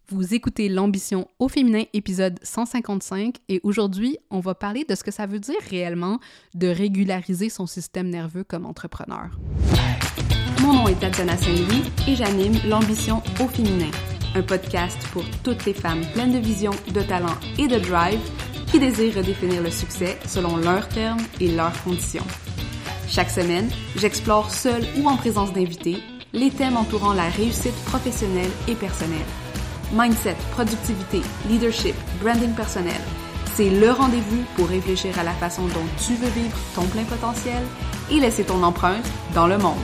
Vous écoutez l'Ambition au féminin, épisode 155, et aujourd'hui, on va parler de ce que ça veut dire réellement de régulariser son système nerveux comme entrepreneur. Mon nom est Tatiana Saint-Louis et j'anime l'Ambition au féminin, un podcast pour toutes les femmes pleines de vision, de talent et de drive qui désirent redéfinir le succès selon leurs termes et leurs conditions. Chaque semaine, j'explore seule ou en présence d'invités les thèmes entourant la réussite professionnelle et personnelle. Mindset, productivité, leadership, branding personnel, c'est le rendez-vous pour réfléchir à la façon dont tu veux vivre ton plein potentiel et laisser ton empreinte dans le monde.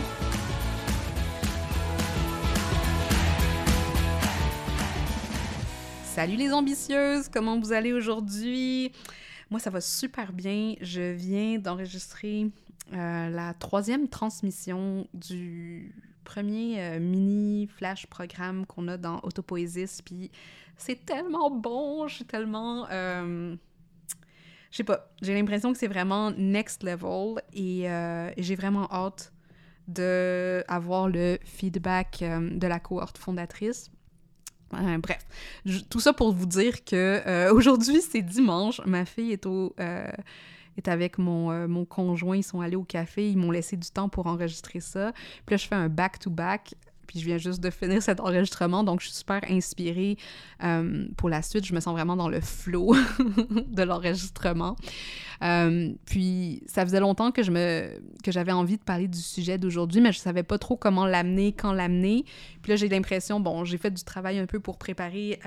Salut les ambitieuses, comment vous allez aujourd'hui? Moi, ça va super bien. Je viens d'enregistrer la 3e transmission du premier mini flash programme qu'on a dans Autopoésis, puis c'est tellement bon, je suis tellement... je sais pas, j'ai l'impression que c'est vraiment next level et j'ai vraiment hâte d'avoir le feedback de la cohorte fondatrice. Bref, tout ça pour vous dire que aujourd'hui, c'est dimanche, ma fille est avec mon conjoint, ils sont allés au café, ils m'ont laissé du temps pour enregistrer ça. Puis là, je fais un back-to-back, puis je viens juste de finir cet enregistrement, donc je suis super inspirée pour la suite. Je me sens vraiment dans le flow de l'enregistrement. Puis ça faisait longtemps que j'avais envie de parler du sujet d'aujourd'hui, mais je savais pas trop comment l'amener, quand l'amener. Puis là, j'ai l'impression, j'ai fait du travail un peu pour préparer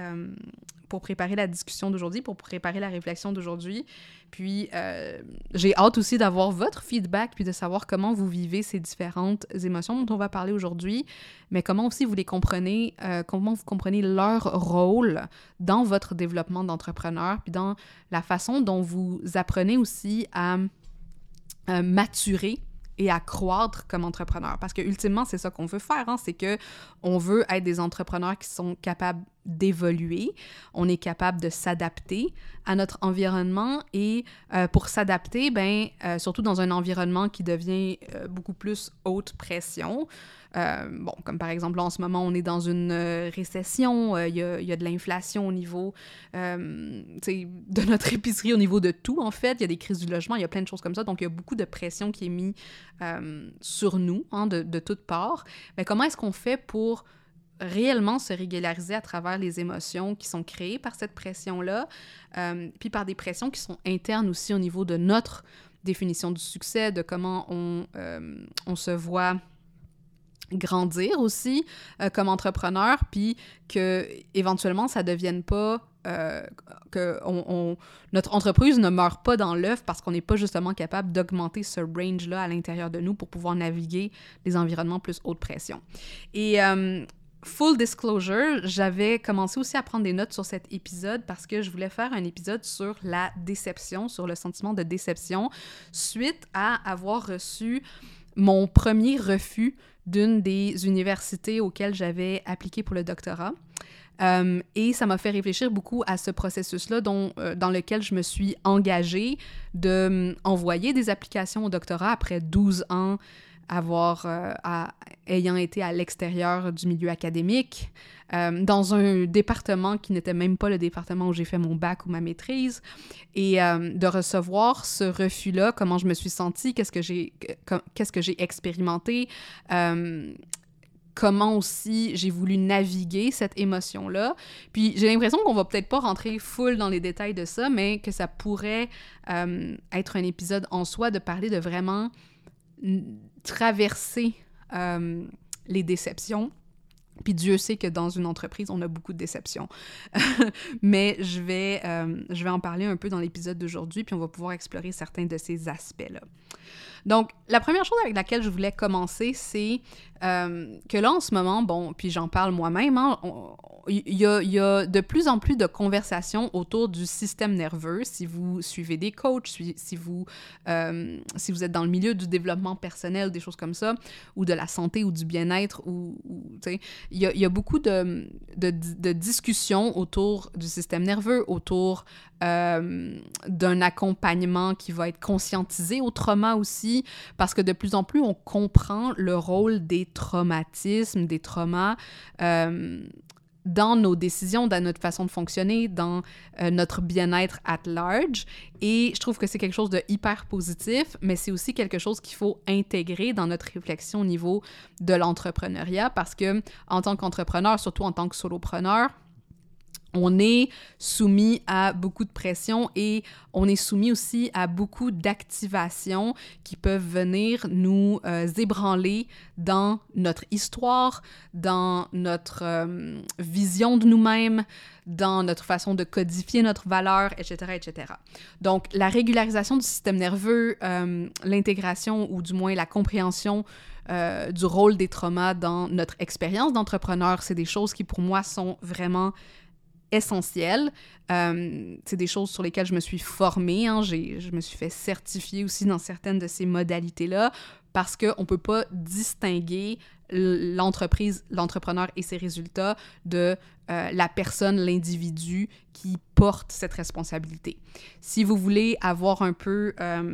la discussion d'aujourd'hui, pour préparer la réflexion d'aujourd'hui. Puis j'ai hâte aussi d'avoir votre feedback, puis de savoir comment vous vivez ces différentes émotions dont on va parler aujourd'hui, mais comment aussi vous les comprenez, comment vous comprenez leur rôle dans votre développement d'entrepreneur, puis dans la façon dont vous apprenez aussi à maturer et à croître comme entrepreneur. Parce que ultimement, c'est ça qu'on veut faire, c'est que on veut être des entrepreneurs qui sont capables d'évoluer, on est capable de s'adapter à notre environnement et pour s'adapter, surtout dans un environnement qui devient beaucoup plus haute pression. Comme par exemple, là, en ce moment, on est dans une récession, il y a de l'inflation au niveau de notre épicerie, au niveau de tout, en fait. Il y a des crises du logement, il y a plein de choses comme ça. Donc, il y a beaucoup de pression qui est mise sur nous, de toutes parts. Mais comment est-ce qu'on fait pour réellement se régulariser à travers les émotions qui sont créées par cette pression-là, puis par des pressions qui sont internes aussi au niveau de notre définition du succès, de comment on se voit grandir aussi comme entrepreneur, puis que éventuellement ça devienne pas que notre entreprise ne meurt pas dans l'œuf parce qu'on n'est pas justement capable d'augmenter ce range-là à l'intérieur de nous pour pouvoir naviguer les environnements plus haute pression. Et full disclosure, j'avais commencé aussi à prendre des notes sur cet épisode parce que je voulais faire un épisode sur la déception, sur le sentiment de déception, suite à avoir reçu mon premier refus d'une des universités auxquelles j'avais appliqué pour le doctorat. Et ça m'a fait réfléchir beaucoup à ce processus-là dans lequel je me suis engagée d'envoyer des applications au doctorat après 12 ans ayant été à l'extérieur du milieu académique, dans un département qui n'était même pas le département où j'ai fait mon bac ou ma maîtrise, et de recevoir ce refus-là, comment je me suis sentie, qu'est-ce que j'ai expérimenté, comment aussi j'ai voulu naviguer cette émotion-là. Puis j'ai l'impression qu'on va peut-être pas rentrer full dans les détails de ça, mais que ça pourrait être un épisode en soi de parler de vraiment traverser les déceptions. Puis Dieu sait que dans une entreprise, on a beaucoup de déceptions. Mais je vais en parler un peu dans l'épisode d'aujourd'hui, puis on va pouvoir explorer certains de ces aspects-là. Donc, la première chose avec laquelle je voulais commencer, c'est que là, en ce moment, puis j'en parle moi-même, il y a de plus en plus de conversations autour du système nerveux. Si vous suivez des coachs, si vous êtes dans le milieu du développement personnel, des choses comme ça, ou de la santé ou du bien-être, il y a beaucoup de discussions autour du système nerveux, autour d'un accompagnement qui va être conscientisé au trauma aussi, parce que de plus en plus, on comprend le rôle des traumatismes, des traumas dans nos décisions, dans notre façon de fonctionner, dans notre bien-être at large. Et je trouve que c'est quelque chose de hyper positif, mais c'est aussi quelque chose qu'il faut intégrer dans notre réflexion au niveau de l'entrepreneuriat, parce que en tant qu'entrepreneur, surtout en tant que solopreneur, on est soumis à beaucoup de pression et on est soumis aussi à beaucoup d'activations qui peuvent venir nous ébranler dans notre histoire, dans notre vision de nous-mêmes, dans notre façon de codifier notre valeur, etc., etc. Donc, la régularisation du système nerveux, l'intégration ou du moins la compréhension du rôle des traumas dans notre expérience d'entrepreneur, c'est des choses qui, pour moi, sont vraiment essentielles. C'est des choses sur lesquelles je me suis formée. Hein. Je me suis fait certifier aussi dans certaines de ces modalités-là parce qu'on ne peut pas distinguer l'entrepreneur et ses résultats de la personne, l'individu qui porte cette responsabilité. Si vous voulez avoir un peu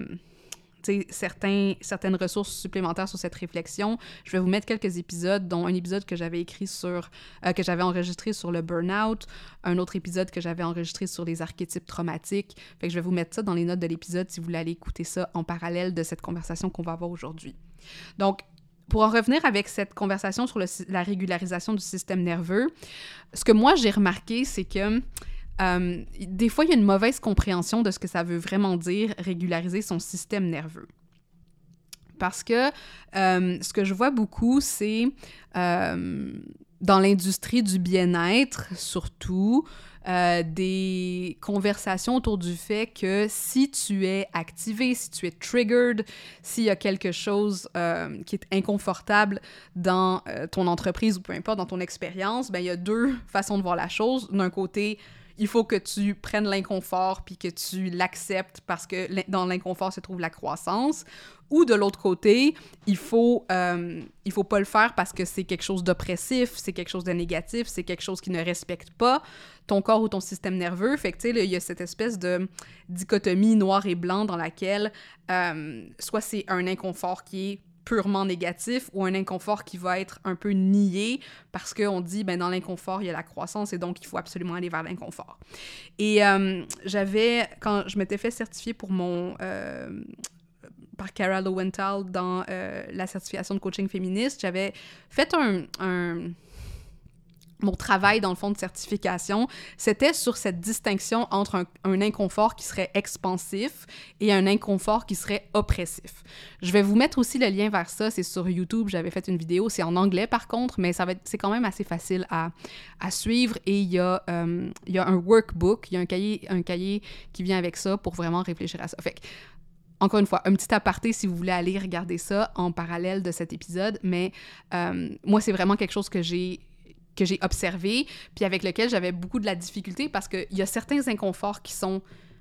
certaines ressources supplémentaires sur cette réflexion, je vais vous mettre quelques épisodes, dont un épisode que j'avais écrit que j'avais enregistré sur le burn-out, un autre épisode que j'avais enregistré sur les archétypes traumatiques. Fait que je vais vous mettre ça dans les notes de l'épisode si vous voulez aller écouter ça en parallèle de cette conversation qu'on va avoir aujourd'hui. Donc, pour en revenir avec cette conversation sur la régularisation du système nerveux, ce que moi j'ai remarqué, c'est que des fois, il y a une mauvaise compréhension de ce que ça veut vraiment dire régulariser son système nerveux. Parce que ce que je vois beaucoup, c'est dans l'industrie du bien-être, surtout, des conversations autour du fait que si tu es activé, si tu es triggered, s'il y a quelque chose qui est inconfortable dans ton entreprise ou peu importe, dans ton expérience, ben il y a deux façons de voir la chose. D'un côté, il faut que tu prennes l'inconfort puis que tu l'acceptes parce que dans l'inconfort se trouve la croissance. Ou de l'autre côté, il faut pas le faire parce que c'est quelque chose d'oppressif, c'est quelque chose de négatif, c'est quelque chose qui ne respecte pas ton corps ou ton système nerveux. Fait que, tu sais, il y a cette espèce de dichotomie noir et blanc dans laquelle soit c'est un inconfort qui est purement négatif ou un inconfort qui va être un peu nié parce qu'on dit, ben dans l'inconfort, il y a la croissance et donc il faut absolument aller vers l'inconfort. Et quand je m'étais fait certifier pour par Cara Lowenthal dans la certification de coaching féministe, j'avais fait mon travail, dans le fond, de certification, c'était sur cette distinction entre un inconfort qui serait expansif et un inconfort qui serait oppressif. Je vais vous mettre aussi le lien vers ça, c'est sur YouTube, j'avais fait une vidéo, c'est en anglais par contre, mais c'est quand même assez facile à suivre et il y a un workbook, il y a un cahier qui vient avec ça pour vraiment réfléchir à ça. Fait que, encore une fois, un petit aparté si vous voulez aller regarder ça en parallèle de cet épisode, mais moi, c'est vraiment quelque chose que j'ai observé, puis avec lequel j'avais beaucoup de la difficulté parce qu'il y a certains inconforts qui sont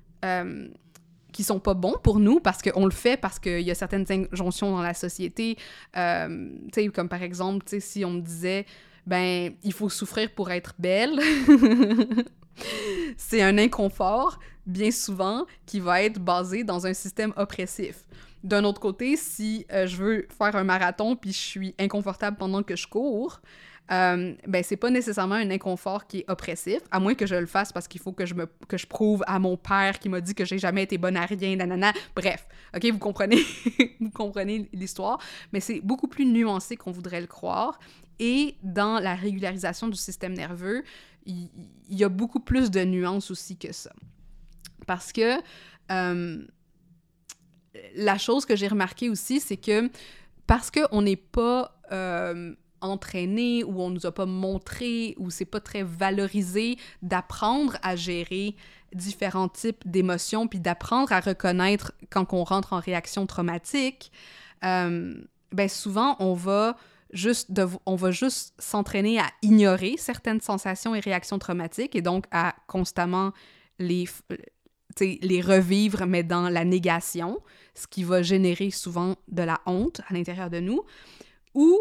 pas bons pour nous parce qu'on le fait, parce qu'il y a certaines injonctions dans la société, tu sais, comme par exemple, tu sais, si on me disait, ben, il faut souffrir pour être belle, c'est un inconfort, bien souvent, qui va être basé dans un système oppressif. D'un autre côté, si je veux faire un marathon puis je suis inconfortable pendant que je cours, ben c'est pas nécessairement un inconfort qui est oppressif, à moins que je le fasse parce qu'il faut que je prouve à mon père qui m'a dit que j'ai jamais été bonne à rien, nanana. Bref, ok, vous comprenez, vous comprenez l'histoire, mais c'est beaucoup plus nuancé qu'on voudrait le croire. Et dans la régularisation du système nerveux, il y a beaucoup plus de nuances aussi que ça. Parce que la chose que j'ai remarquée aussi, c'est que parce qu'on n'est pas entraîné ou on nous a pas montré ou c'est pas très valorisé d'apprendre à gérer différents types d'émotions puis d'apprendre à reconnaître quand on rentre en réaction traumatique, ben souvent on va juste s'entraîner à ignorer certaines sensations et réactions traumatiques et donc à constamment les revivre, mais dans la négation, ce qui va générer souvent de la honte à l'intérieur de nous, ou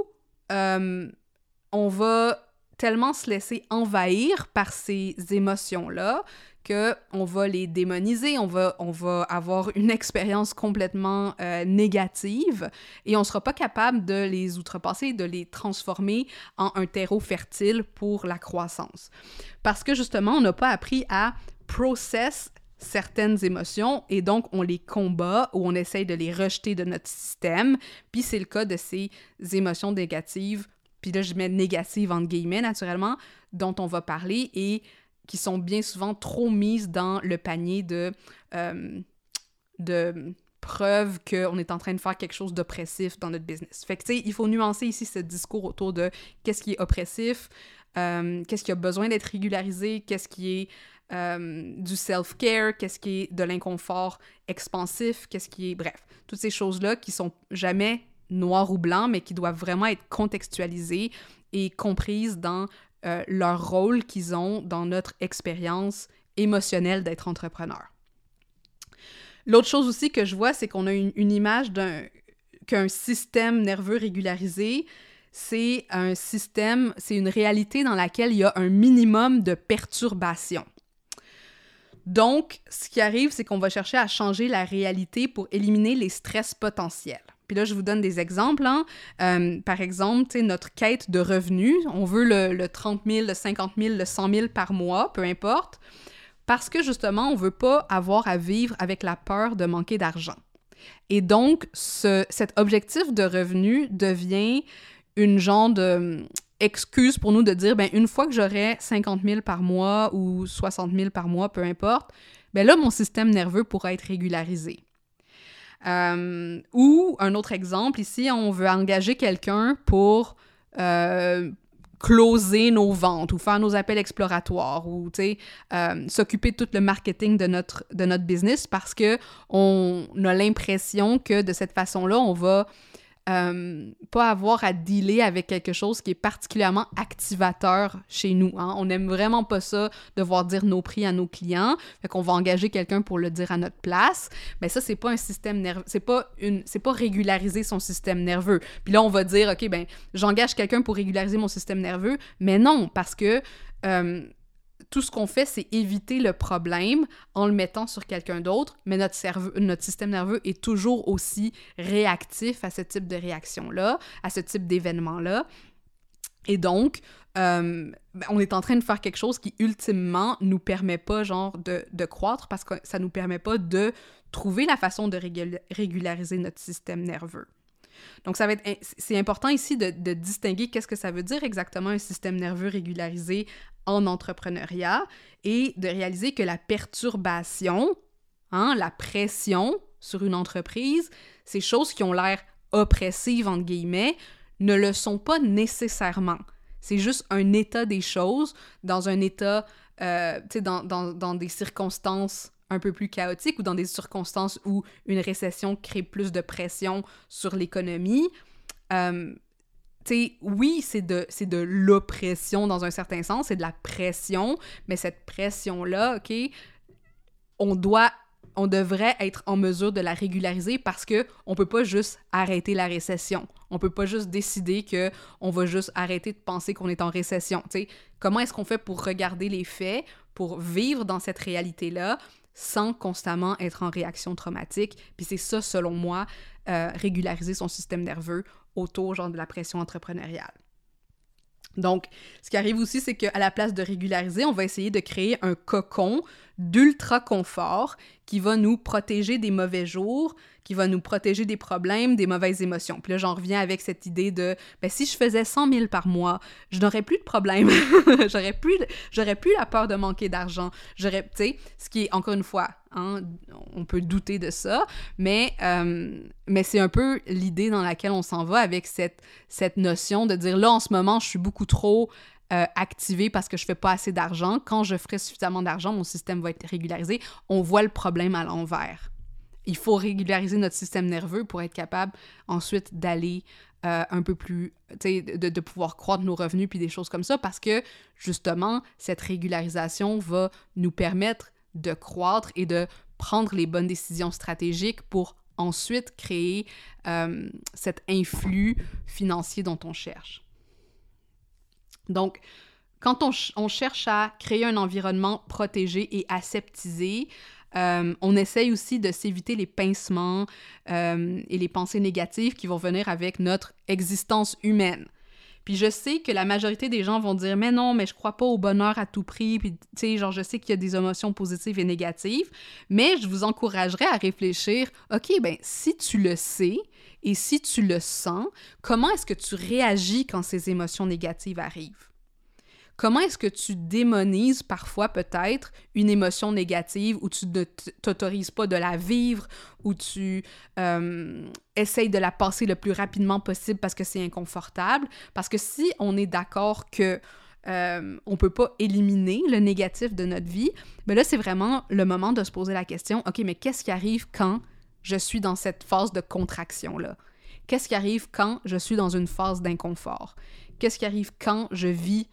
on va tellement se laisser envahir par ces émotions-là qu'on va les démoniser, on va avoir une expérience complètement négative et on ne sera pas capable de les outrepasser, de les transformer en un terreau fertile pour la croissance. Parce que justement, on n'a pas appris à process certaines émotions et donc on les combat ou on essaye de les rejeter de notre système. Puis c'est le cas de ces émotions négatives, puis là je mets négatives entre guillemets naturellement, dont on va parler et qui sont bien souvent trop mises dans le panier de preuves qu'on est en train de faire quelque chose d'oppressif dans notre business. Fait que tu sais, il faut nuancer ici ce discours autour de qu'est-ce qui est oppressif, qu'est-ce qui a besoin d'être régularisé, qu'est-ce qui est du self-care, qu'est-ce qui est de l'inconfort expansif, qu'est-ce qui est... Bref, toutes ces choses-là qui sont jamais noir ou blanc, mais qui doivent vraiment être contextualisées et comprises dans leur rôle qu'ils ont dans notre expérience émotionnelle d'être entrepreneur. L'autre chose aussi que je vois, c'est qu'on a une image qu'un système nerveux régularisé, c'est un système, c'est une réalité dans laquelle il y a un minimum de perturbation. Donc, ce qui arrive, c'est qu'on va chercher à changer la réalité pour éliminer les stress potentiels. Puis là, je vous donne des exemples. Par exemple, tu sais, notre quête de revenus, on veut le 30 000, le 50 000, le 100 000 par mois, peu importe, parce que justement, on veut pas avoir à vivre avec la peur de manquer d'argent. Et donc, cet objectif de revenus devient une genre de excuse pour nous de dire, ben une fois que j'aurai 50 000 par mois ou 60 000 par mois, peu importe, ben là, mon système nerveux pourra être régularisé. Ou, un autre exemple, ici, on veut engager quelqu'un pour closer nos ventes ou faire nos appels exploratoires ou, tu sais, s'occuper de tout le marketing de notre business parce qu'on a l'impression que de cette façon-là, on va pas avoir à dealer avec quelque chose qui est particulièrement activateur chez nous. Hein? On n'aime vraiment pas ça, devoir dire nos prix à nos clients. Fait qu'on va engager quelqu'un pour le dire à notre place. Mais ça, c'est pas un système nerveux. C'est pas régulariser son système nerveux. Puis là, on va dire, OK, ben j'engage quelqu'un pour régulariser mon système nerveux. Mais non, parce que tout ce qu'on fait, c'est éviter le problème en le mettant sur quelqu'un d'autre, mais notre système nerveux est toujours aussi réactif à ce type de réaction-là, à ce type d'événement-là. Et donc, on est en train de faire quelque chose qui, ultimement, nous permet pas, genre, de croître parce que ça nous permet pas de trouver la façon de régulariser notre système nerveux. Donc, c'est important ici de distinguer qu'est-ce que ça veut dire exactement un système nerveux régularisé en entrepreneuriat et de réaliser que la perturbation, la pression sur une entreprise, ces choses qui ont l'air oppressives, entre guillemets, ne le sont pas nécessairement. C'est juste un état des choses dans un état, tu sais, dans des circonstances un peu plus chaotiques ou dans des circonstances où une récession crée plus de pression sur l'économie. Tu sais, oui, c'est de l'oppression dans un certain sens, c'est de la pression, mais cette pression-là, OK, on devrait être en mesure de la régulariser parce que on peut pas juste arrêter la récession. On peut pas juste décider que on va juste arrêter de penser qu'on est en récession. Tu sais, comment est-ce qu'on fait pour regarder les faits, pour vivre dans cette réalité-là, sans constamment être en réaction traumatique? Puis c'est ça, selon moi, régulariser son système nerveux autour, genre, de la pression entrepreneuriale. Donc, ce qui arrive aussi, c'est qu'à la place de régulariser, on va essayer de créer un cocon d'ultra-confort qui va nous protéger des mauvais jours, qui va nous protéger des problèmes, des mauvaises émotions. Puis là, j'en reviens avec cette idée de, ben, si je faisais 100 000 par mois, je n'aurais plus de problème. j'aurais plus la peur de manquer d'argent. Tu sais, ce qui est, encore une fois, on peut douter de ça, mais c'est un peu l'idée dans laquelle on s'en va avec cette notion de dire, là, en ce moment, je suis beaucoup trop activée parce que je fais pas assez d'argent. Quand je ferai suffisamment d'argent, mon système va être régularisé. On voit le problème à l'envers. Il faut régulariser notre système nerveux pour être capable ensuite d'aller un peu plus, tu sais, de pouvoir croître nos revenus puis des choses comme ça parce que, justement, cette régularisation va nous permettre de croître et de prendre les bonnes décisions stratégiques pour ensuite créer cet influx financier dont on cherche. Donc, Quand on cherche à créer un environnement protégé et aseptisé, on essaye aussi de s'éviter les pincements et les pensées négatives qui vont venir avec notre existence humaine. Puis je sais que la majorité des gens vont dire « Mais non, mais je crois pas au bonheur à tout prix. » Puis, tu sais, genre, je sais qu'il y a des émotions positives et négatives, mais je vous encouragerais à réfléchir « OK, ben si tu le sais et si tu le sens, comment est-ce que tu réagis quand ces émotions négatives arrivent? » Comment est-ce que tu démonises parfois peut-être une émotion négative où tu ne t'autorises pas de la vivre, où tu essayes de la passer le plus rapidement possible parce que c'est inconfortable? Parce que si on est d'accord que on peut pas éliminer le négatif de notre vie, ben là, c'est vraiment le moment de se poser la question, OK, mais qu'est-ce qui arrive quand je suis dans cette phase de contraction-là? Qu'est-ce qui arrive quand je suis dans une phase d'inconfort? Qu'est-ce qui arrive quand je vis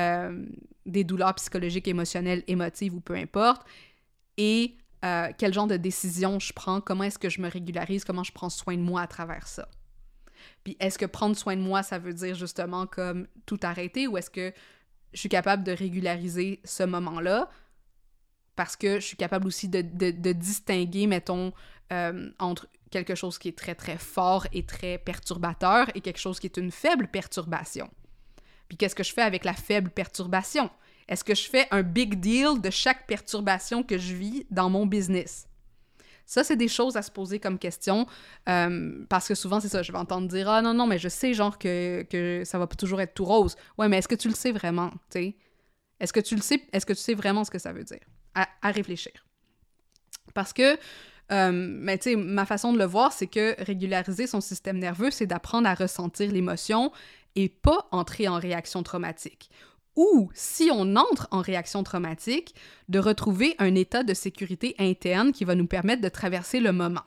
des douleurs psychologiques, émotionnelles, émotives ou peu importe, et quel genre de décision je prends, comment est-ce que je me régularise, comment je prends soin de moi à travers ça. Puis est-ce que prendre soin de moi, ça veut dire justement comme tout arrêter, ou est-ce que je suis capable de régulariser ce moment-là parce que je suis capable aussi de distinguer, mettons, entre quelque chose qui est très, très fort et très perturbateur et quelque chose qui est une faible perturbation. Puis qu'est-ce que je fais avec la faible perturbation? Est-ce que je fais un big deal de chaque perturbation que je vis dans mon business? Ça, c'est des choses à se poser comme question, parce que souvent, c'est ça, je vais entendre dire « Ah non, mais je sais genre que ça va pas toujours être tout rose. » Ouais, mais est-ce que tu le sais vraiment, tu sais? Est-ce que tu le sais? Est-ce que tu sais vraiment ce que ça veut dire? À réfléchir. Parce que, mais tu sais, ma façon de le voir, c'est que régulariser son système nerveux, c'est d'apprendre à ressentir l'émotion et pas entrer en réaction traumatique. Ou, si on entre en réaction traumatique, de retrouver un état de sécurité interne qui va nous permettre de traverser le moment.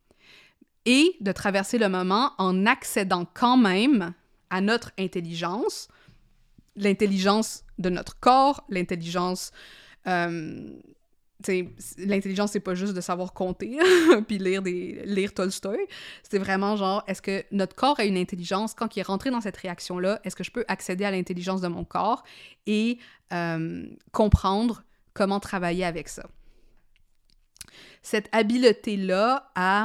Et de traverser le moment en accédant quand même à notre intelligence, l'intelligence de notre corps, l'intelligence... l'intelligence, c'est pas juste de savoir compter puis lire Tolstoï. C'est vraiment genre, est-ce que notre corps a une intelligence? Quand il est rentré dans cette réaction-là, est-ce que je peux accéder à l'intelligence de mon corps et comprendre comment travailler avec ça? Cette habileté-là à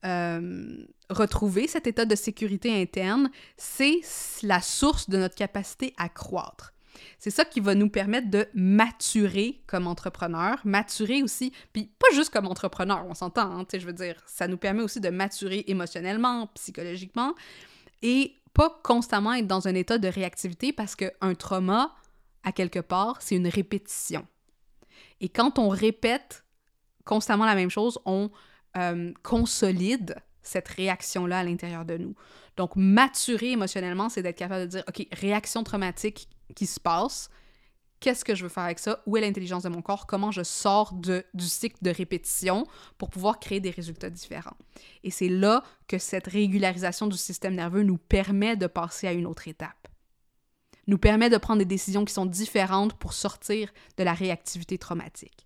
retrouver cet état de sécurité interne, c'est la source de notre capacité à croître. C'est ça qui va nous permettre de maturer comme entrepreneur, maturer aussi, puis pas juste comme entrepreneur, on s'entend, hein, je veux dire, ça nous permet aussi de maturer émotionnellement, psychologiquement, et pas constamment être dans un état de réactivité parce qu'un trauma, à quelque part, c'est une répétition. Et quand on répète constamment la même chose, on consolide cette réaction-là à l'intérieur de nous. Donc, maturer émotionnellement, c'est d'être capable de dire, OK, réaction traumatique qui se passe, qu'est-ce que je veux faire avec ça? Où est l'intelligence de mon corps? Comment je sors du cycle de répétition pour pouvoir créer des résultats différents? Et c'est là que cette régularisation du système nerveux nous permet de passer à une autre étape. Nous permet de prendre des décisions qui sont différentes pour sortir de la réactivité traumatique.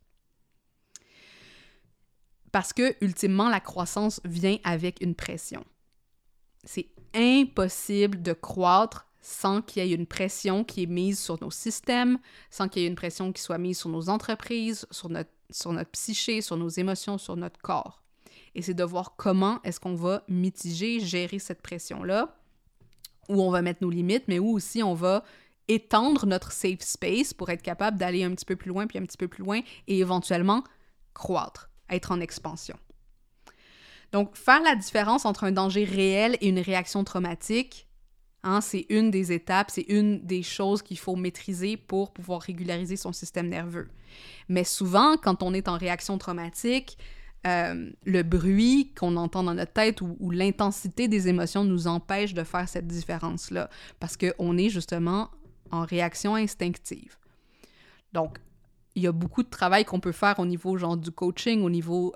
Parce que, ultimement, la croissance vient avec une pression. C'est impossible de croître sans qu'il y ait une pression qui est mise sur nos systèmes, sans qu'il y ait une pression qui soit mise sur nos entreprises, sur notre psyché, sur nos émotions, sur notre corps. Et c'est de voir comment est-ce qu'on va mitiger, gérer cette pression-là, où on va mettre nos limites, mais où aussi on va étendre notre safe space pour être capable d'aller un petit peu plus loin, puis un petit peu plus loin, et éventuellement croître, être en expansion. Donc, faire la différence entre un danger réel et une réaction traumatique, hein, c'est une des étapes, c'est une des choses qu'il faut maîtriser pour pouvoir régulariser son système nerveux. Mais souvent, quand on est en réaction traumatique, le bruit qu'on entend dans notre tête ou l'intensité des émotions nous empêche de faire cette différence-là, parce qu'on est justement en réaction instinctive. Donc, il y a beaucoup de travail qu'on peut faire au niveau genre du coaching, au niveau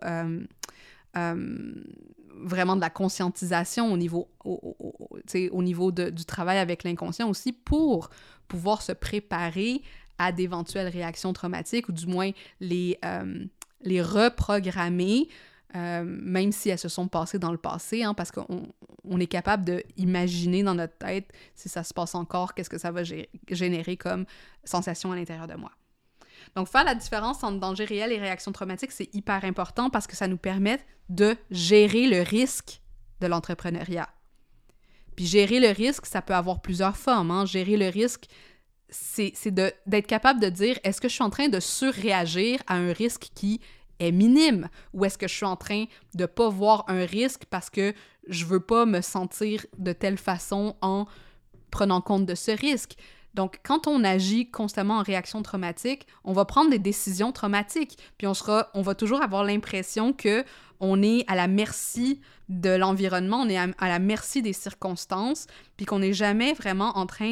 vraiment de la conscientisation, au niveau du travail avec l'inconscient aussi, pour pouvoir se préparer à d'éventuelles réactions traumatiques, ou du moins les reprogrammer même si elles se sont passées dans le passé, hein, parce qu'on est capable d'imaginer dans notre tête si ça se passe encore, qu'est-ce que ça va générer comme sensation à l'intérieur de moi. Donc, faire la différence entre danger réel et réaction traumatique, c'est hyper important parce que ça nous permet de gérer le risque de l'entrepreneuriat. Puis gérer le risque, ça peut avoir plusieurs formes. Hein. Gérer le risque, c'est d'être capable de dire, est-ce que je suis en train de surréagir à un risque qui est minime? Ou est-ce que je suis en train de pas voir un risque parce que je veux pas me sentir de telle façon en prenant compte de ce risque? Donc, quand on agit constamment en réaction traumatique, on va prendre des décisions traumatiques, puis on va toujours avoir l'impression qu'on est à la merci de l'environnement, on est à la merci des circonstances, puis qu'on n'est jamais vraiment en train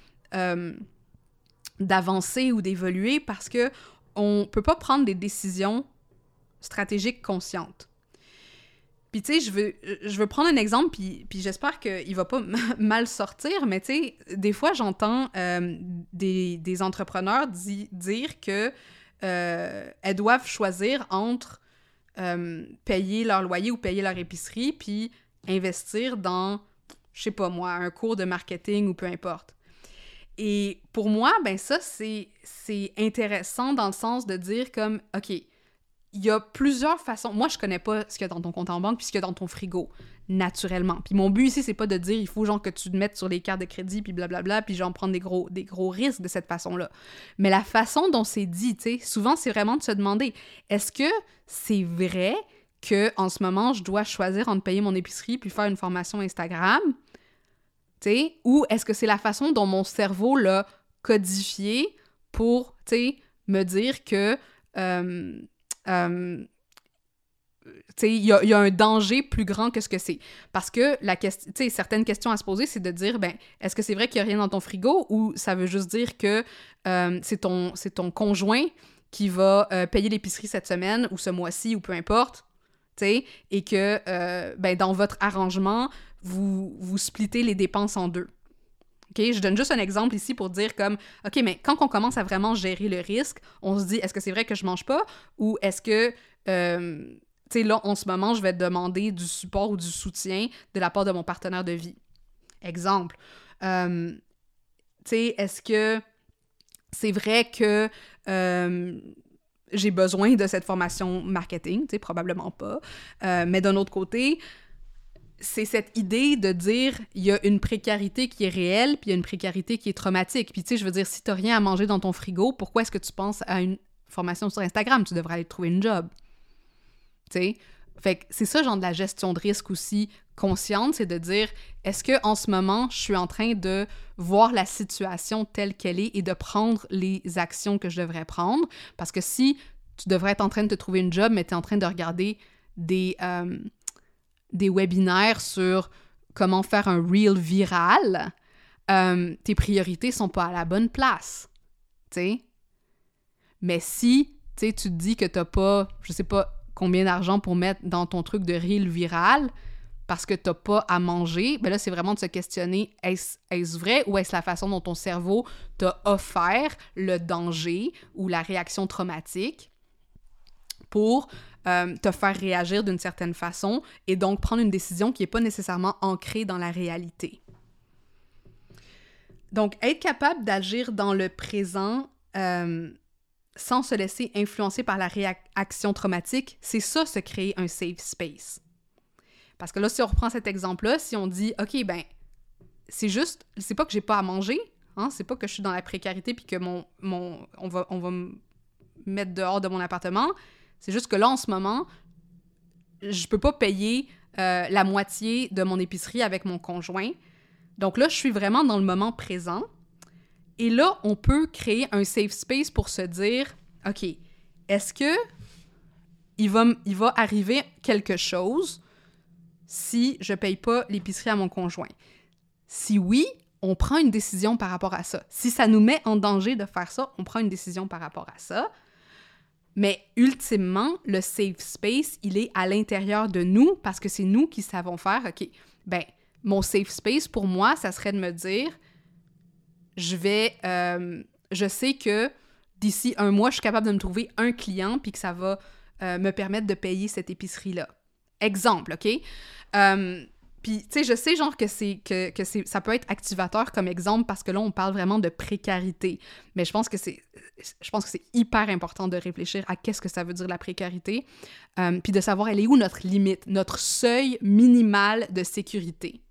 d'avancer ou d'évoluer parce qu'on ne peut pas prendre des décisions stratégiques conscientes. Puis, tu sais, je veux prendre un exemple, puis j'espère qu'il va pas mal sortir, mais tu sais, des fois, j'entends des entrepreneurs dire que elles doivent choisir entre payer leur loyer ou payer leur épicerie, puis investir dans, je sais pas moi, un cours de marketing ou peu importe. Et pour moi, ben ça, c'est intéressant dans le sens de dire comme, OK, il y a plusieurs façons. Moi, je connais pas ce qu'il y a dans ton compte en banque puis ce qu'il y a dans ton frigo, naturellement. Puis mon but ici, c'est pas de dire il faut genre que tu te mettes sur les cartes de crédit puis blablabla puis genre prendre des gros risques de cette façon-là. Mais la façon dont c'est dit, tu sais, souvent, c'est vraiment de se demander, est-ce que c'est vrai que en ce moment, je dois choisir entre payer mon épicerie puis faire une formation Instagram? Tu sais, ou est-ce que c'est la façon dont mon cerveau l'a codifié pour, tu sais, me dire que il y a un danger plus grand que ce que c'est. Parce que certaines questions à se poser, c'est de dire, ben, est-ce que c'est vrai qu'il n'y a rien dans ton frigo ou ça veut juste dire que c'est ton conjoint qui va payer l'épicerie cette semaine ou ce mois-ci ou peu importe, et que ben, dans votre arrangement, vous splittez les dépenses en deux. OK? Je donne juste un exemple ici pour dire comme, OK, mais quand on commence à vraiment gérer le risque, on se dit, est-ce que c'est vrai que je mange pas? Ou est-ce que, tu sais, là, en ce moment, je vais demander du support ou du soutien de la part de mon partenaire de vie? Exemple. Tu sais, est-ce que c'est vrai que j'ai besoin de cette formation marketing? Tu sais, probablement pas. Mais d'un autre côté, c'est cette idée de dire il y a une précarité qui est réelle puis il y a une précarité qui est traumatique. Puis tu sais, je veux dire, si t'as rien à manger dans ton frigo, pourquoi est-ce que tu penses à une formation sur Instagram? Tu devrais aller trouver une job. Tu sais? Fait que c'est ça, genre de la gestion de risque aussi consciente, c'est de dire, est-ce que en ce moment, je suis en train de voir la situation telle qu'elle est et de prendre les actions que je devrais prendre? Parce que si tu devrais être en train de te trouver une job, mais tu es en train de regarder des webinaires sur comment faire un reel viral, tes priorités sont pas à la bonne place, tu sais. Mais si, tu sais, tu te dis que t'as pas, je sais pas combien d'argent pour mettre dans ton truc de reel viral parce que t'as pas à manger, ben là, c'est vraiment de se questionner, est-ce vrai ou est-ce la façon dont ton cerveau t'a offert le danger ou la réaction traumatique pour te faire réagir d'une certaine façon et donc prendre une décision qui n'est pas nécessairement ancrée dans la réalité. Donc, être capable d'agir dans le présent sans se laisser influencer par la réaction traumatique, c'est ça, se créer un safe space. Parce que là, si on reprend cet exemple-là, si on dit, OK, ben, c'est pas que j'ai pas à manger, hein, c'est pas que je suis dans la précarité puis que on va me mettre dehors de mon appartement. C'est juste que là, en ce moment, je peux pas payer la moitié de mon épicerie avec mon conjoint. Donc là, je suis vraiment dans le moment présent. Et là, on peut créer un safe space pour se dire, OK, est-ce que il va arriver quelque chose si je paye pas l'épicerie à mon conjoint? Si oui, on prend une décision par rapport à ça. Si ça nous met en danger de faire ça, on prend une décision par rapport à ça. Mais ultimement, le safe space, il est à l'intérieur de nous parce que c'est nous qui savons faire, OK, ben, mon safe space, pour moi, ça serait de me dire, je sais que d'ici un mois, je suis capable de me trouver un client puis que ça va me permettre de payer cette épicerie-là. Exemple, OK? Puis, tu sais, je sais, genre, que ça peut être activateur comme exemple parce que là, on parle vraiment de précarité. Mais je pense que c'est hyper important de réfléchir à qu'est-ce que ça veut dire la précarité, puis de savoir elle est où notre limite, notre seuil minimal de sécurité.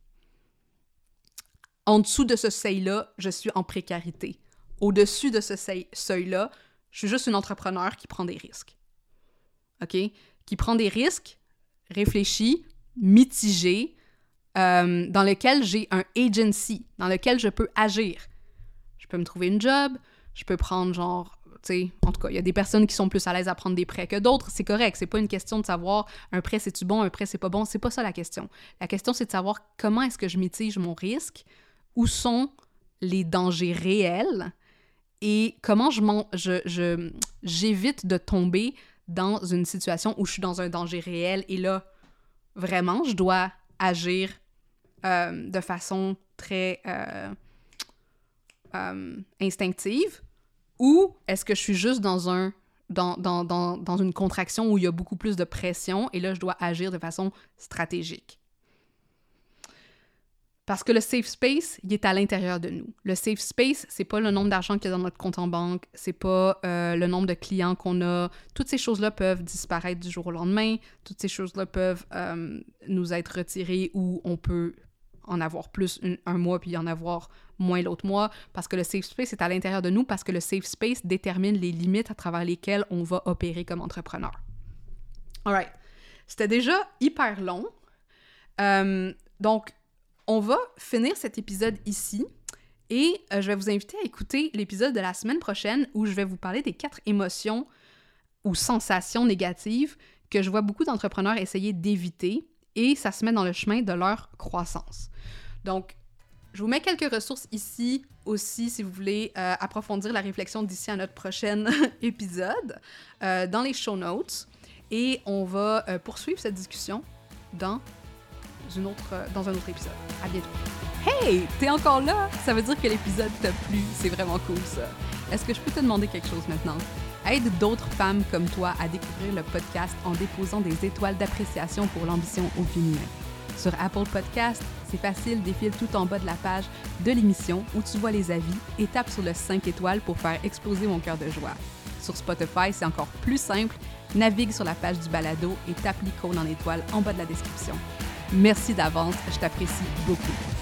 En dessous de ce seuil-là, je suis en précarité. Au-dessus de ce seuil-là, je suis juste une entrepreneur qui prend des risques. OK? Qui prend des risques, réfléchis, mitigés, dans lequel j'ai un agency, dans lequel je peux agir. Je peux me trouver une job, je peux prendre genre, tu sais, en tout cas, il y a des personnes qui sont plus à l'aise à prendre des prêts que d'autres, c'est correct, c'est pas une question de savoir un prêt c'est-tu bon, un prêt c'est pas bon, c'est pas ça la question. La question c'est de savoir comment est-ce que je mitige mon risque, où sont les dangers réels et comment j'évite de tomber dans une situation où je suis dans un danger réel et là, vraiment, je dois agir de façon très instinctive, ou est-ce que je suis juste dans une contraction où il y a beaucoup plus de pression et là, je dois agir de façon stratégique. Parce que le safe space, il est à l'intérieur de nous. Le safe space, c'est pas le nombre d'argent qu'il y a dans notre compte en banque, c'est pas le nombre de clients qu'on a. Toutes ces choses-là peuvent disparaître du jour au lendemain. Toutes ces choses-là peuvent nous être retirées ou on peut en avoir plus un mois puis en avoir moins l'autre mois. Parce que le safe space est à l'intérieur de nous, parce que le safe space détermine les limites à travers lesquelles on va opérer comme entrepreneur. Alright. C'était déjà hyper long. Donc, on va finir cet épisode ici et je vais vous inviter à écouter l'épisode de la semaine prochaine où je vais vous parler des 4 émotions ou sensations négatives que je vois beaucoup d'entrepreneurs essayer d'éviter et ça se met dans le chemin de leur croissance. Donc, je vous mets quelques ressources ici aussi si vous voulez approfondir la réflexion d'ici à notre prochain épisode dans les show notes et on va poursuivre cette discussion dans un autre épisode. À bientôt. Hey! T'es encore là? Ça veut dire que l'épisode t'a plu. C'est vraiment cool, ça. Est-ce que je peux te demander quelque chose maintenant? Aide d'autres femmes comme toi à découvrir le podcast en déposant des étoiles d'appréciation pour l'ambition au féminin. Sur Apple Podcast, c'est facile, défile tout en bas de la page de l'émission où tu vois les avis et tape sur le 5 étoiles pour faire exploser mon cœur de joie. Sur Spotify, c'est encore plus simple. Navigue sur la page du balado et tape l'icône en étoile en bas de la description. Merci d'avance, je t'apprécie beaucoup.